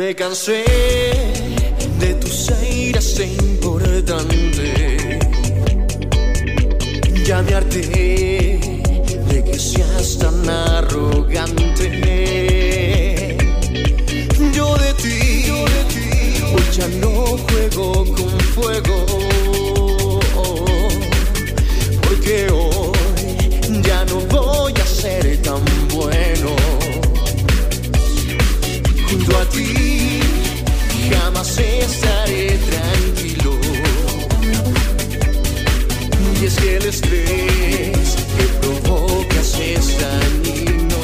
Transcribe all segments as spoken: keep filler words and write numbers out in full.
me cansé de tus aires importante. Ya me harté de que seas tan arrogante. Yo de ti, yo de ti, hoy ya no juego con fuego, porque hoy ya no voy a ser tan bueno. Junto a ti jamás estaré tranquilo. Y es que el estrés que provocas es dañino.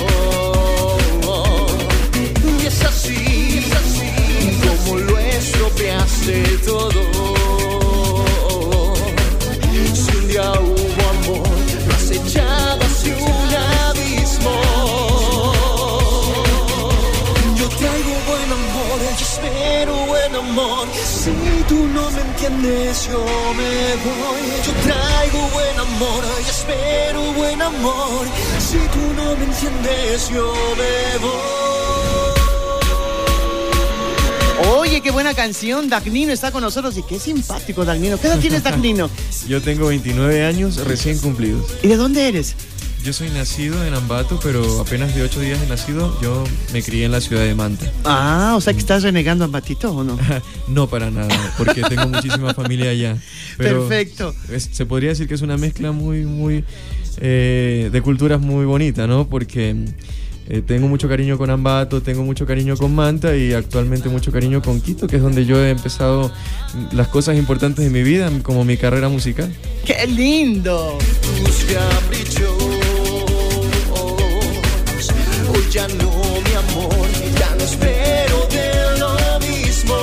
Y es así, es así como lo estropeaste todo. Si un día hubo amor, lo has echado hacia un abismo. Yo traigo buen amor y espero buen amor. Si tú no me entiendes, yo me voy. Yo traigo buen amor y espero buen amor. Si tú no me entiendes, yo me voy. Oye, qué buena canción. Dagnino está con nosotros y qué simpático, Dagnino. ¿Qué edad tienes, Dagnino? Yo tengo veintinueve años recién cumplidos. ¿Y de dónde eres? Yo soy nacido en Ambato, pero apenas de ocho días de nacido, yo me crié en la ciudad de Manta. Ah, o sea que estás renegando a Ambatito, ¿o no? No, para nada, porque tengo muchísima familia allá. Pero perfecto. Es, se podría decir que es una mezcla muy, muy, eh, de culturas muy bonita, ¿no? Porque eh, tengo mucho cariño con Ambato, tengo mucho cariño con Manta y actualmente mucho cariño con Quito, que es donde yo he empezado las cosas importantes de mi vida, como mi carrera musical. ¡Qué lindo! Tus caprichos, hoy ya no, mi amor, ya no espero de lo mismo.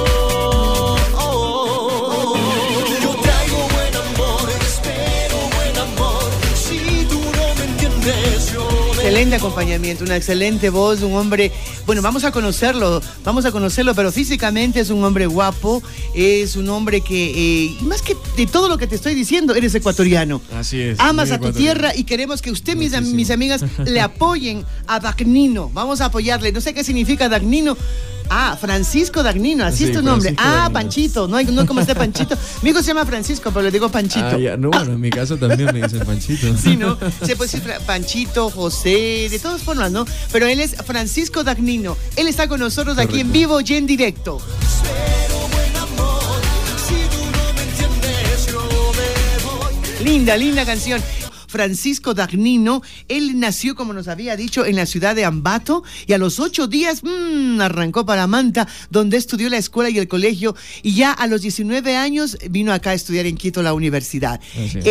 Yo traigo buen amor, espero buen amor. Si tú no me entiendes, yo me... Excelente acompañamiento, una excelente voz, un hombre, bueno, vamos a conocerlo, vamos a conocerlo, pero físicamente es un hombre guapo, es un hombre que, eh, más que de todo lo que te estoy diciendo, eres ecuatoriano. Así es. Amas a tu tierra y queremos que usted, mis, mis amigas, le apoyen a Dagnino. Vamos a apoyarle, no sé qué significa Dagnino. Ah, Francisco Dagnino, así sí, es tu nombre. Ah, Dagnino. Panchito, no hay no como este Panchito. Mi hijo se llama Francisco, pero le digo Panchito. Ah, ya, no, bueno, en mi caso también me dicen Panchito. Sí, ¿no? Se puede decir Panchito, José, de todas formas, ¿no? Pero él es Francisco Dagnino. Él está con nosotros. Correcto. Aquí en vivo y en directo. Linda, linda canción. Francisco Dagnino, él nació, como nos había dicho, en la ciudad de Ambato y a los ocho días mmm, arrancó para Manta, donde estudió la escuela y el colegio, y ya a los diecinueve años vino acá a estudiar en Quito la universidad.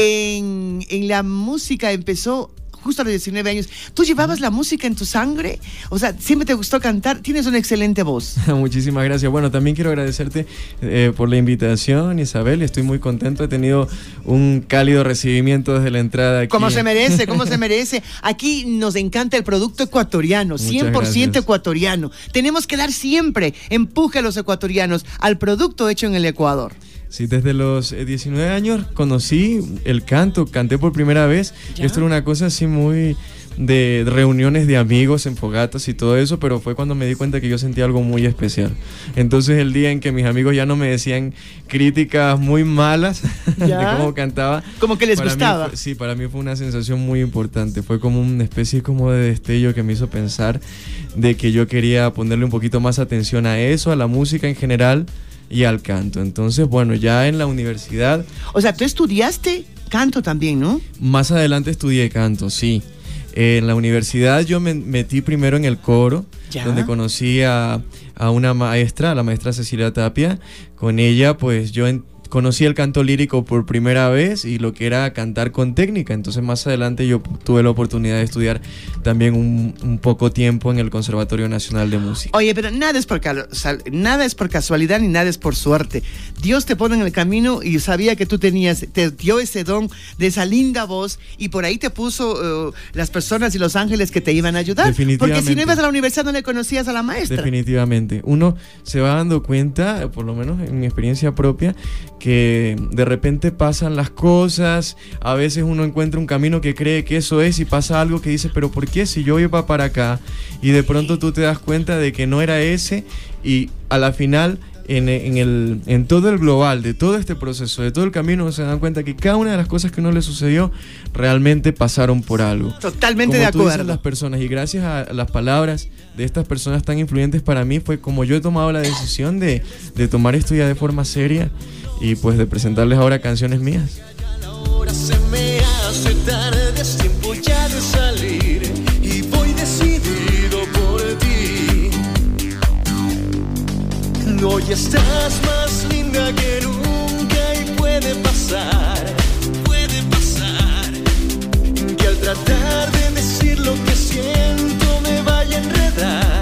En, en la música empezó justo a los diecinueve años. ¿Tú llevabas la música en tu sangre? O sea, siempre te gustó cantar. Tienes una excelente voz. Muchísimas gracias. Bueno, también quiero agradecerte eh, por la invitación, Isabel. Estoy muy contento. He tenido un cálido recibimiento desde la entrada aquí. Como se merece, como se merece. Aquí nos encanta el producto ecuatoriano, cien por ciento ecuatoriano. Tenemos que dar siempre empuje a los ecuatorianos al producto hecho en el Ecuador. Sí, desde los diecinueve años conocí el canto, canté por primera vez. ¿Ya? Esto era una cosa así muy de reuniones de amigos en fogatas y todo eso, pero fue cuando me di cuenta que yo sentía algo muy especial. Entonces el día en que mis amigos ya no me decían críticas muy malas ¿Ya? de cómo cantaba. Como que les gustaba. Fue, sí, para mí fue una sensación muy importante. Fue como una especie como de destello que me hizo pensar de que yo quería ponerle un poquito más atención a eso, a la música en general y al canto. Entonces, bueno, ya en la universidad... O sea, tú estudiaste canto también, ¿no? Más adelante estudié canto, sí. Eh, en la universidad yo me metí primero en el coro, ¿Ya? donde conocí a, a una maestra, la maestra Cecilia Tapia. Con ella, pues, yo en, conocí el canto lírico por primera vez y lo que era cantar con técnica. Entonces más adelante yo tuve la oportunidad de estudiar también un, un poco tiempo en el Conservatorio Nacional de Música. Oye, pero nada es, por, nada es por casualidad ni nada es por suerte. Dios te pone en el camino y sabía que tú tenías, te dio ese don de esa linda voz y por ahí te puso uh, las personas y los ángeles que te iban a ayudar. Definitivamente. Porque si no ibas a la universidad no le conocías a la maestra. Definitivamente. Uno se va dando cuenta, por lo menos en mi experiencia propia, que de repente pasan las cosas, a veces uno encuentra un camino que cree que eso es y pasa algo que dice, pero ¿por qué si yo iba para acá? Y de pronto tú te das cuenta de que no era ese y a la final en, en, el, en todo el global de todo este proceso, de todo el camino, se dan cuenta que cada una de las cosas que a uno le sucedió realmente pasaron por algo. Totalmente como de tú acuerdo. dices, las personas, y gracias a las palabras de estas personas tan influyentes para mí fue como yo he tomado la decisión de, de tomar esto ya de forma seria y pues de presentarles ahora canciones mías. Ahora se me hace tarde, es tiempo ya de salir y voy decidido por ti. Hoy estás más linda que nunca y puede pasar, puede pasar que al tratar de decir lo que siento me vaya a enredar.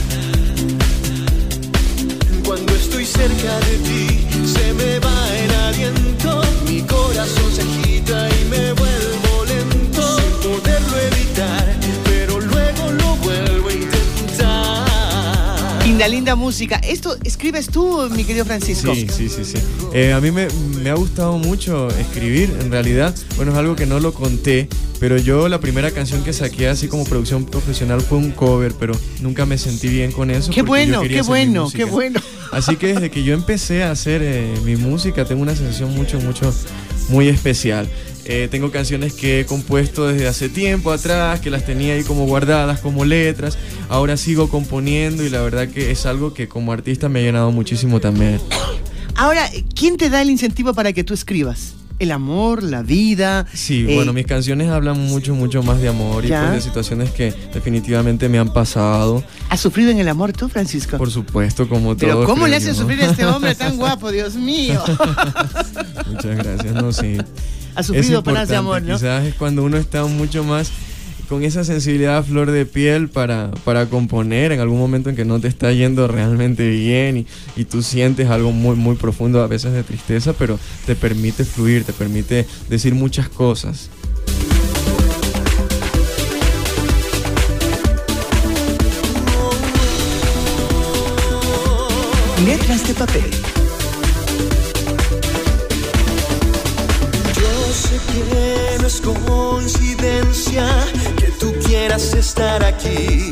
Cuando estoy cerca de ti se me va el aliento, mi corazón se agita y me vuelvo lento, sin poderlo evitar, pero luego lo vuelvo a intentar. Linda, linda música. ¿Esto escribes tú, mi querido Francisco? Sí, sí, sí, sí. Eh, a mí me, me ha gustado mucho escribir, en realidad. Bueno, es algo que no lo conté, pero yo la primera canción que saqué así como producción profesional fue un cover, pero nunca me sentí bien con eso. Qué bueno, qué bueno, qué bueno. Así que desde que yo empecé a hacer eh, mi música, tengo una sensación mucho, mucho, muy especial. Eh, tengo canciones que he compuesto desde hace tiempo atrás, que las tenía ahí como guardadas, como letras. Ahora sigo componiendo y la verdad que es algo que como artista me ha llenado muchísimo también. Ahora, ¿quién te da el incentivo para que tú escribas? ¿El amor, la vida? Sí, eh, bueno, mis canciones hablan mucho, mucho más de amor y pues de situaciones que definitivamente me han pasado. ¿Has sufrido en el amor tú, Francisco? Por supuesto, como todo. Pero ¿cómo le hacen sufrir a este hombre tan guapo, Dios mío? Muchas gracias, no, sí. Has sufrido penas de amor, ¿no? Quizás es cuando uno está mucho más con esa sensibilidad a flor de piel para, para componer en algún momento en que no te está yendo realmente bien y, y tú sientes algo muy, muy profundo, a veces de tristeza, pero te permite fluir, te permite decir muchas cosas. Letras de papel. Yo sé que no es coincidencia que tú quieras estar aquí.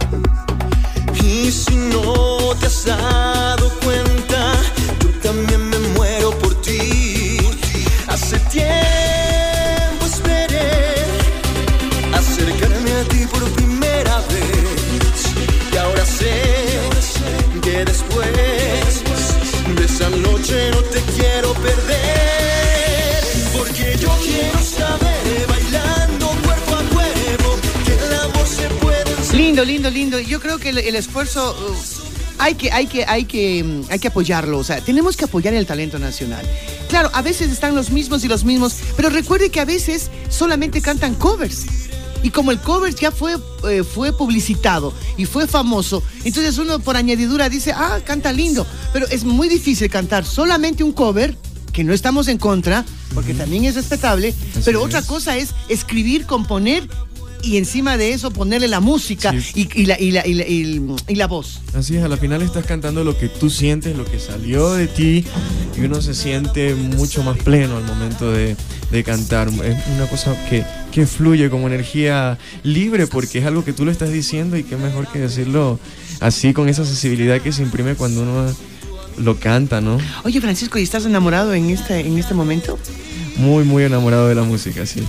Y si no te has dado cuenta, yo también me muero por ti. Hace tiempo esperé acercarme a ti por primera vez. Y ahora sé que después de esa noche no te quiero perder. Porque yo quiero saber, bailando cuerpo a cuerpo, que el amor se puede enseñar. Lindo, lindo, lindo. Yo creo que el, el esfuerzo uh, hay que, hay que, hay que, um, hay que apoyarlo. O sea, tenemos que apoyar el talento nacional. Claro, a veces están los mismos y los mismos, pero recuerde que a veces solamente cantan covers. Y como el cover ya fue, eh, fue publicitado y fue famoso, entonces uno por añadidura dice, ah, canta lindo. Pero es muy difícil cantar solamente un cover, que no estamos en contra, porque uh-huh. también es respetable, así pero es. Otra cosa es escribir, componer y encima de eso ponerle la música sí. y, y, la, y, la, y, la, y, la, y la voz. Así es, a la final estás cantando lo que tú sientes, lo que salió de ti y uno se siente mucho más pleno al momento de, de cantar. Es una cosa que, que fluye como energía libre porque es algo que tú lo estás diciendo y qué mejor que decirlo así con esa sensibilidad que se imprime cuando uno lo canta, ¿no? Oye, Francisco, ¿y estás enamorado en este, en este momento? Muy, muy enamorado de la música, sí.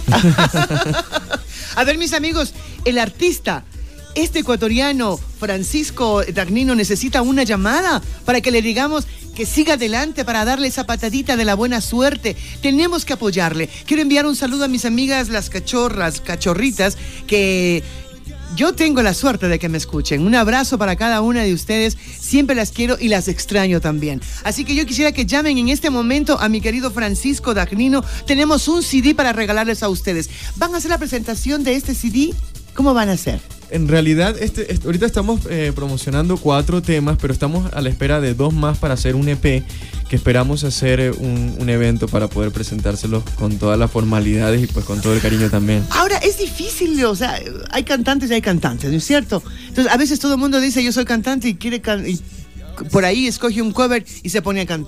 A ver, mis amigos, el artista, este ecuatoriano Francisco Dagnino, necesita una llamada para que le digamos que siga adelante, para darle esa patadita de la buena suerte. Tenemos que apoyarle. Quiero enviar un saludo a mis amigas las cachorras, cachorritas, que yo tengo la suerte de que me escuchen. Un abrazo para cada una de ustedes. Siempre las quiero y las extraño también. Así que yo quisiera que llamen en este momento a mi querido Francisco Dagnino. Tenemos un C D para regalarles a ustedes. ¿Van a hacer la presentación de este C D? ¿Cómo van a hacer? En realidad, este, este, ahorita estamos eh, promocionando cuatro temas, pero estamos a la espera de dos más para hacer un E P, que esperamos hacer un, un evento para poder presentárselos con todas las formalidades y pues con todo el cariño también. Ahora, es difícil, o sea, hay cantantes y hay cantantes, ¿no es cierto? Entonces, a veces todo el mundo dice, yo soy cantante y quiere can- y por ahí escoge un cover y se pone a cantar.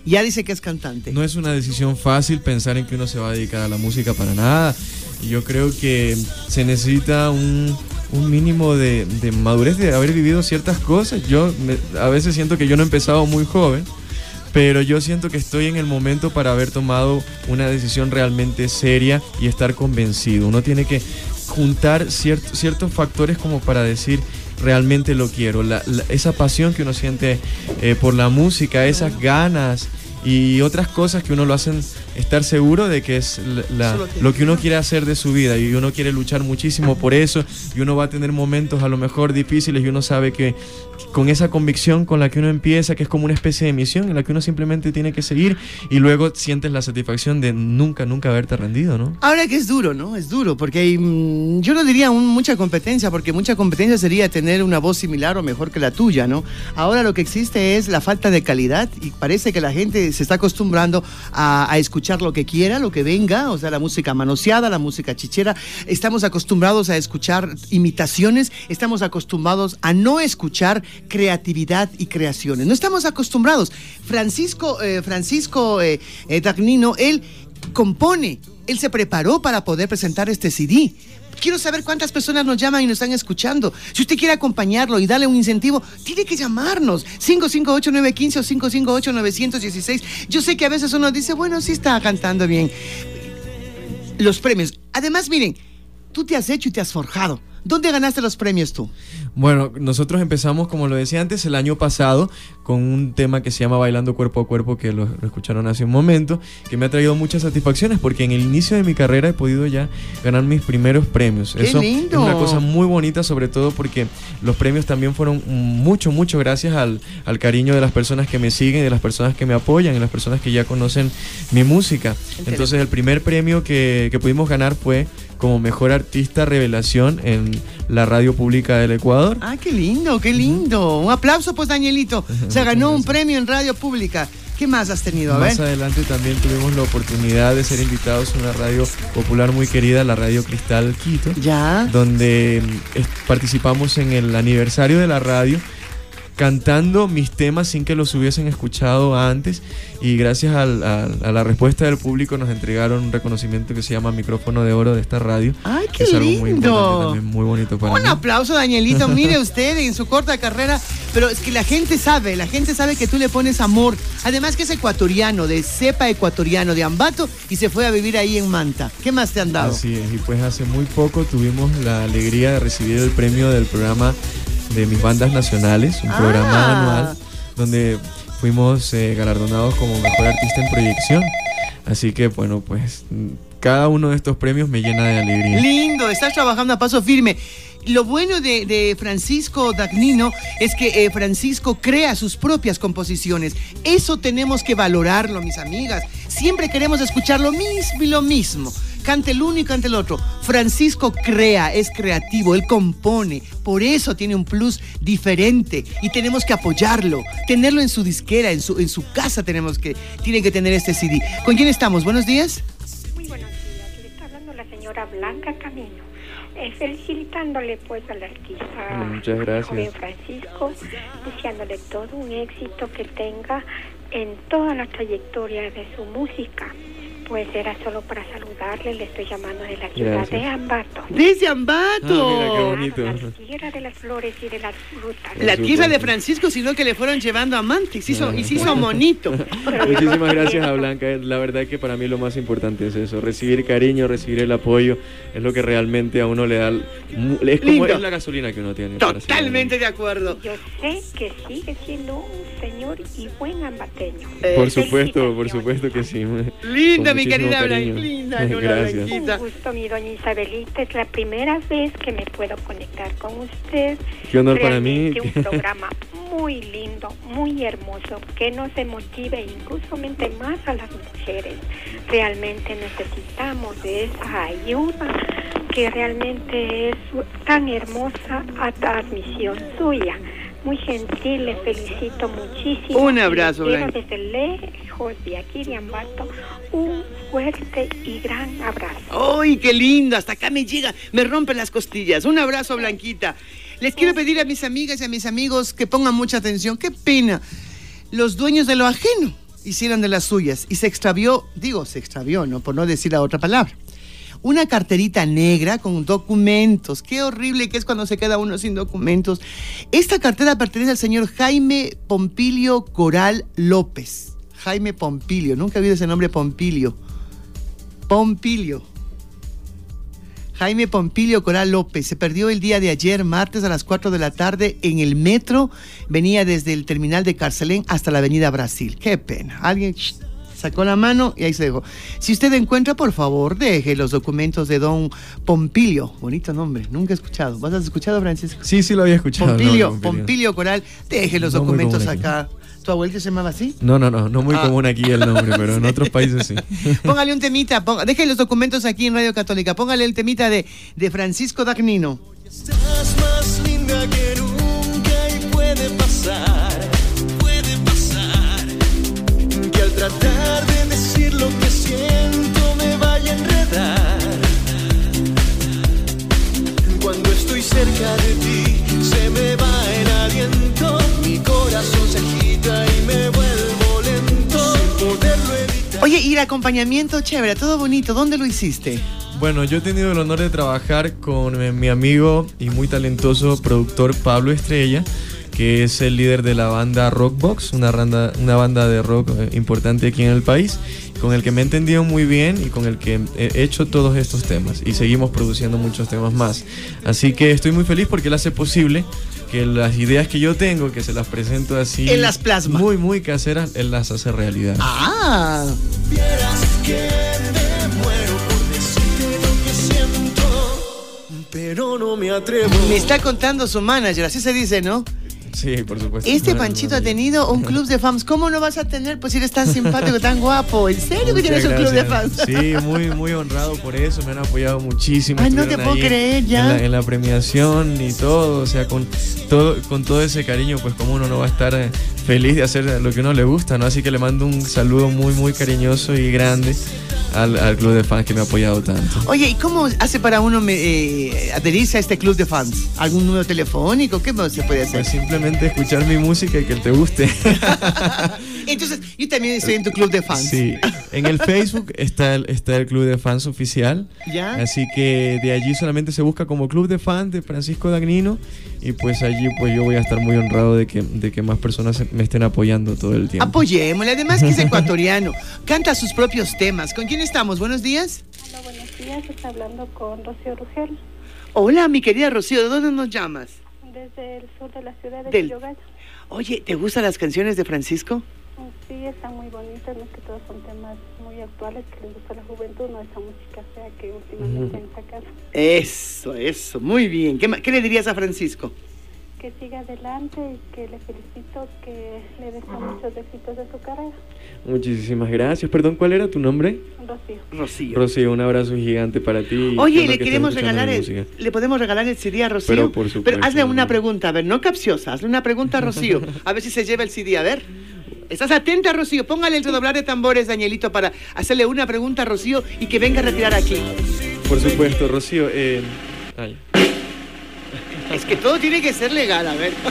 Ya dice que es cantante. No es una decisión fácil pensar en que uno se va a dedicar a la música para nada. Y yo creo que se necesita un, un mínimo de, de madurez, de haber vivido ciertas cosas. Yo me, a veces siento que yo no he empezado muy joven, pero yo siento que estoy en el momento para haber tomado una decisión realmente seria y estar convencido. Uno tiene que juntar ciert, ciertos factores como para decir realmente lo quiero. La, la, esa pasión que uno siente eh, por la música, esas ganas y otras cosas que uno lo hacen estar seguro de que es la, la, lo que uno quiere hacer de su vida, y uno quiere luchar muchísimo por eso, y uno va a tener momentos a lo mejor difíciles, y uno sabe que con esa convicción con la que uno empieza, que es como una especie de misión en la que uno simplemente tiene que seguir, y luego sientes la satisfacción de nunca, nunca haberte rendido, ¿no? Ahora que es duro, ¿no? Es duro, porque hay, yo no diría un, mucha competencia, porque mucha competencia sería tener una voz similar o mejor que la tuya, ¿no? Ahora lo que existe es la falta de calidad, y parece que la gente se está acostumbrando a, a escuchar lo que quiera, lo que venga, o sea, la música manoseada, la música chichera. Estamos acostumbrados a escuchar imitaciones, estamos acostumbrados a no escuchar creatividad y creaciones. No estamos acostumbrados. Francisco, eh, Francisco eh, eh, Dagnino, él compone, él se preparó para poder presentar este C D. Quiero saber cuántas personas nos llaman y nos están escuchando. Si usted quiere acompañarlo y darle un incentivo, tiene que llamarnos. cinco cinco ocho nueve uno cinco o cinco cinco ocho nueve uno seis. Yo sé que a veces uno dice, bueno, sí está cantando bien. Los premios. Además, miren, tú te has hecho y te has forjado. ¿Dónde ganaste los premios tú? Bueno, nosotros empezamos, como lo decía antes, el año pasado con un tema que se llama Bailando Cuerpo a Cuerpo, que lo, lo escucharon hace un momento, que me ha traído muchas satisfacciones, porque en el inicio de mi carrera he podido ya ganar mis primeros premios. ¡Qué Eso lindo! Es una cosa muy bonita, sobre todo porque los premios también fueron mucho, mucho gracias al, al cariño de las personas que me siguen, de las personas que me apoyan, de las personas que ya conocen mi música. Entonces el primer premio que, que pudimos ganar fue como Mejor Artista Revelación en la radio pública del Ecuador. Ah, qué lindo, qué lindo. Un aplauso pues, Danielito. Se ganó un premio en radio pública. ¿Qué más has tenido? A Más ver. adelante también tuvimos la oportunidad de ser invitados a una radio popular muy querida, la Radio Cristal Quito. Ya. Donde eh, participamos en el aniversario de la radio, cantando mis temas sin que los hubiesen escuchado antes, y gracias al, al, a la respuesta del público nos entregaron un reconocimiento que se llama Micrófono de Oro de esta radio. ¡Ay, qué es algo lindo! Muy importante también, muy bonito para Un mí. aplauso, Danielito. Mire usted en su corta carrera, pero es que la gente sabe, la gente sabe que tú le pones amor. Además que es ecuatoriano, de cepa ecuatoriano, de Ambato, y se fue a vivir ahí en Manta. ¿Qué más te han dado? Así es, y pues hace muy poco tuvimos la alegría de recibir el premio del programa de Mis Bandas Nacionales, un Ah. programa anual donde fuimos eh, galardonados como Mejor Artista en Proyección. Así que bueno, pues cada uno de estos premios me llena de alegría. Lindo, estás trabajando a paso firme. Lo bueno de, de Francisco Dagnino es que eh, Francisco crea sus propias composiciones. Eso tenemos que valorarlo, mis amigas. Siempre queremos escuchar lo mismo y lo mismo. Cante el uno y cante el otro. Francisco crea, es creativo, él compone. Por eso tiene un plus diferente y tenemos que apoyarlo. Tenerlo en su disquera, en su, en su casa tenemos que, tiene que tener este C D. ¿Con quién estamos? Buenos días. Muy buenos días. Le está hablando la señora Blanca Camino. Eh, felicitándole pues al artista Muchas gracias. joven Francisco, deseándole todo un éxito que tenga en toda la trayectoria de su música. Pues era solo para saludarle, le estoy llamando de la ciudad Gracias. de Ambato. Desde Ambato. Ah, mira qué bonito. La tierra de las flores y de las frutas. La tierra de Francisco, sino que le fueron llevando amantes. Y hizo, y se hizo monito. Muchísimas gracias a Blanca. La verdad que para mí lo más importante es eso, recibir cariño, recibir el apoyo, es lo que realmente a uno le da, es como Lindo. es la gasolina que uno tiene. para seguir Totalmente de acuerdo. Yo sé que sigue siendo un señor y buen ambateño. Eh, Por supuesto, por felicitaciones. supuesto que sí. Linda, Con mi muchísimo querida cariño. Blanquita. no, la Gracias. Blanquita. Un gusto, mi doña Isabelita. Es la primera vez que me puedo conectar con usted. Qué honor para mí. Realmente un programa muy lindo, muy hermoso, que nos motive incluso más a las mujeres. Realmente necesitamos de esa ayuda que realmente es tan hermosa a transmisión suya. Muy gentil, le felicito muchísimo. Un abrazo, Y le quiero Blanca. desde lejos de aquí de Ambato un fuerte y gran abrazo. ¡Ay, qué lindo! Hasta acá me llega, me rompen las costillas. Un abrazo, Blanquita. Les quiero pedir a mis amigas y a mis amigos que pongan mucha atención. ¡Qué pena! Los dueños de lo ajeno hicieron de las suyas y se extravió, digo, se extravió, ¿no? Por no decir la otra palabra. Una carterita negra con documentos. Qué horrible que es cuando se queda uno sin documentos. Esta cartera pertenece al señor Jaime Pompilio Coral López. Jaime Pompilio, nunca he oído ese nombre, Pompilio. Pompilio. Jaime Pompilio Coral López. Se perdió el día de ayer, martes a las cuatro de la tarde, en el metro. Venía desde el terminal de Carcelén hasta la avenida Brasil. Qué pena. Alguien shh, sacó la mano y ahí se dejó. Si usted encuentra, por favor, deje los documentos de don Pompilio. Bonito nombre, nunca he escuchado. ¿Vos has escuchado, Francisco? Sí, sí lo había escuchado. Pompilio, no, Pompilio Coral, deje los no documentos acá. ¿Tu abuelita se llamaba así? No, no, no, no muy ah. común aquí el nombre, pero en otros países sí. Póngale un temita, ponga, deje los documentos aquí en Radio Católica, póngale el temita de, de Francisco Dagnino. Estás más linda que nunca y puede pasar, puede pasar, que al tratar de decir lo que siento me vaya a enredar. Cuando estoy cerca de ti se me va el aliento, mi corazón se agita y me vuelvo lento sin poderlo evitar. Oye, y el acompañamiento chévere, todo bonito, ¿dónde lo hiciste? Bueno, yo he tenido el honor de trabajar con mi amigo y muy talentoso productor Pablo Estrella, que es el líder de la banda Rockbox, una banda, una banda de rock importante aquí en el país, con el que me he entendido muy bien y con el que he hecho todos estos temas y seguimos produciendo muchos temas más. Así que estoy muy feliz porque él hace posible que las ideas que yo tengo, que se las presento así, él las plasma, muy muy caseras, él las hace realidad. Ah, vieras que me muero por decirte lo que siento, pero no me atrevo. Me está contando su manager, así se dice, ¿no? Sí, por supuesto. Este Panchito ha tenido un club de fans. ¿Cómo no vas a tener? Pues si eres tan simpático, tan guapo. ¿En serio que tienes un club de fans? Sí, muy, muy honrado por eso. Me han apoyado muchísimo. Ay, no te puedo creer ya. En la, en la premiación y todo. O sea, con todo, con todo ese cariño, pues como uno no va a estar eh, feliz de hacer lo que uno le gusta, ¿no? Así que le mando un saludo muy, muy cariñoso y grande al, al club de fans que me ha apoyado tanto. Oye, ¿y cómo hace para uno eh, adherirse a este club de fans? ¿Algún número telefónico? ¿Qué se puede hacer? Pues simplemente escuchar mi música y que te guste. Entonces, yo también estoy en tu club de fans. Sí, en el Facebook está el, está el club de fans oficial. ¿Ya? Así que de allí solamente se busca como club de fans de Francisco Dagnino y pues allí pues yo voy a estar muy honrado de que, de que más personas me estén apoyando todo el tiempo. Apoyémosle, además que es ecuatoriano, canta sus propios temas. ¿Con quién estamos? Buenos días. Hola, buenos días, está hablando con Rocío Rugel. Hola, mi querida Rocío, ¿de dónde nos llamas? Desde el sur de la ciudad de Del... Quillogalla. Oye, ¿te gustan las canciones de Francisco? Sí, están muy bonitas, no es que todos son temas muy actuales que les gusta a la juventud, no esa música fea que últimamente han sacado. Eso, eso, muy bien. ¿Qué, ¿Qué le dirías a Francisco? Que siga adelante y que le felicito, que le deseo muchos éxitos de su carrera. Muchísimas gracias. Perdón, ¿cuál era tu nombre? Rocío. Rocío. Rocío, un abrazo gigante para ti. Oye, le queremos regalar el, le podemos regalar el C D a Rocío. Pero por supuesto. Pero hazle una pregunta, a ver, no capciosa, hazle una pregunta a Rocío, a ver si se lleva el C D, a ver. ¿Estás atenta, Rocío? Póngale el redoblar de tambores, Danielito, para hacerle una pregunta a Rocío y que venga a retirar aquí. Por supuesto, Rocío. Eh... Ay. Es que todo tiene que ser legal, a ver.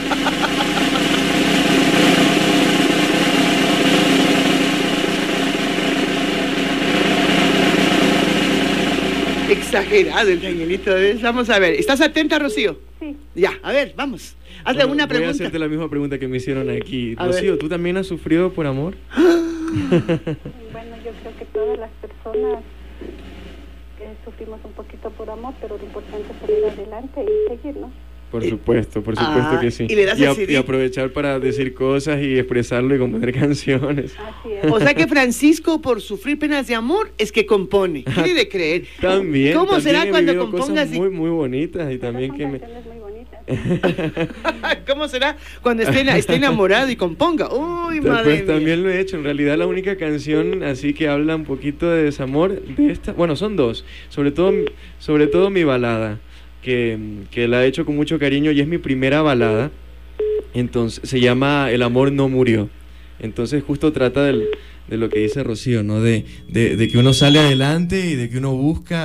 Exagerado el Danielito. Vamos a ver. ¿Estás atenta, Rocío? Sí. Ya, a ver, vamos. Hazle bueno, una pregunta. Voy a hacerte la misma pregunta que me hicieron aquí. A Rocío, ver. ¿tú también has sufrido por amor? Bueno, yo creo que todas las personas que sufrimos un poquito por amor, pero lo importante es salir adelante y seguir, ¿no? Por supuesto, por supuesto ah, que sí. Y, le das y, a, el C D. y aprovechar para decir cosas y expresarlo y componer canciones. Así es. O sea que Francisco, por sufrir penas de amor, es que compone. ¿Qué debe de creer? También. ¿Cómo también será he cuando vivido compongas? cosas muy, muy bonitas y Pero también son que me... canciones muy bonitas. ¿Cómo será cuando esté, esté enamorado y componga? Uy, madre Pues mía. también lo he hecho. En realidad la única canción así que habla un poquito de desamor de esta, bueno, son dos, sobre todo, sobre todo mi balada, que, que la he hecho con mucho cariño y es mi primera balada. Entonces se llama El amor no murió. Entonces justo trata del, de lo que dice Rocío, ¿no? De, de, de que uno sale adelante y de que uno busca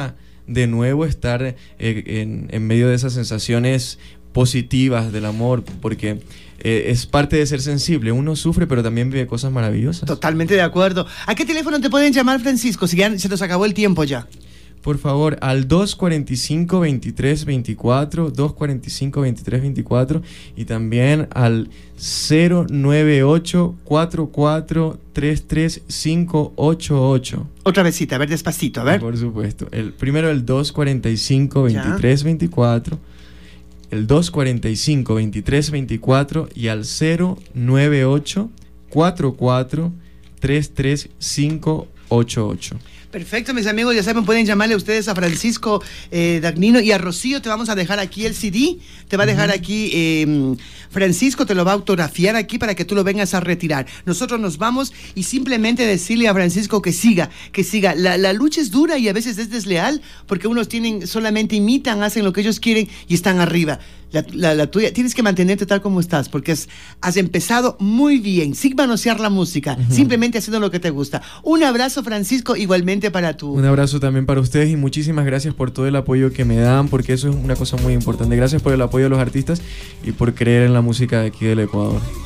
de nuevo estar eh, en, en medio de esas sensaciones positivas del amor, porque eh, es parte de ser sensible. Uno sufre, pero también vive cosas maravillosas. Totalmente de acuerdo. ¿A qué teléfono te pueden llamar, Francisco? Si ya se nos acabó el tiempo ya. Por favor, al dos cuarenta y cinco, veintitrés veinticuatro, dos cuarenta y cinco, veintitrés veinticuatro y también al cero nueve ocho, cuatro cuatro tres tres cinco ocho ocho. Otra vez, a ver, despacito, a ver. Por supuesto. El, primero el dos cuarenta y cinco, veintitrés veinticuatro, el dos cuarenta y cinco, veintitrés veinticuatro y al cero nueve ocho, cuatro cuatro tres tres cinco ocho ocho. Perfecto, mis amigos, ya saben, pueden llamarle ustedes a Francisco eh, Dagnino y a Rocío. Te vamos a dejar aquí el C D, te va a dejar aquí eh, Francisco, te lo va a autografiar aquí para que tú lo vengas a retirar. Nosotros nos vamos y simplemente decirle a Francisco que siga, que siga. La, la lucha es dura y a veces es desleal porque unos tienen, solamente imitan, hacen lo que ellos quieren y están arriba. La, la, la tuya, tienes que mantenerte tal como estás, porque es, has empezado muy bien, sin manosear la música, uh-huh. simplemente haciendo lo que te gusta. Un abrazo, Francisco, igualmente para tú. Un abrazo también para ustedes y muchísimas gracias por todo el apoyo que me dan, porque eso es una cosa muy importante. Gracias por el apoyo de los artistas y por creer en la música de aquí del Ecuador.